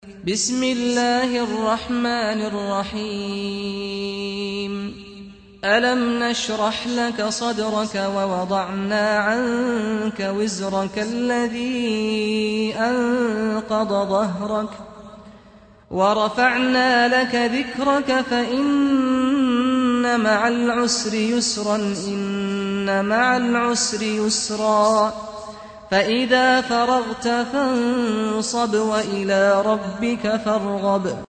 بسم الله الرحمن الرحيم ألم نشرح لك صدرك ووضعنا عنك وزرك الذي أنقض ظهرك ورفعنا لك ذكرك فإن مع العسر يسرا إن مع العسر يسرا فإذا فرغت فانصب وإلى ربك فارغب